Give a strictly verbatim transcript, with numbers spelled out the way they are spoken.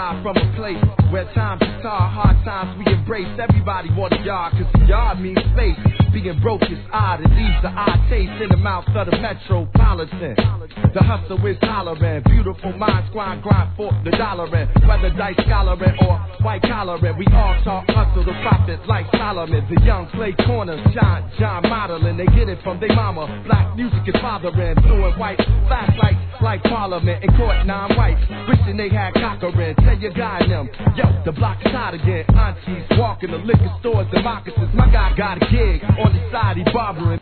live from a place where times is hard, hard times we embrace. Everybody want a yard, cause the yard means space. Being broke is odd, it leaves the odd taste in the mouth of the metropolitan. The hustle is hollering, beautiful minds grind, grind for the dollar in. Whether dice scholaring or white collaring, we all talk hustle, the profit like Solomon. The young play corners, John, John modeling, they get it from their mama. Black music is fathering, blue and white, fast like, like Parliament. In court, non-white, wishing they had Cochran. Tell your guy and them, yo, the block is hot again. Aunties walking the liquor stores, the moccasins. My guy got a gig on the side, he barbering.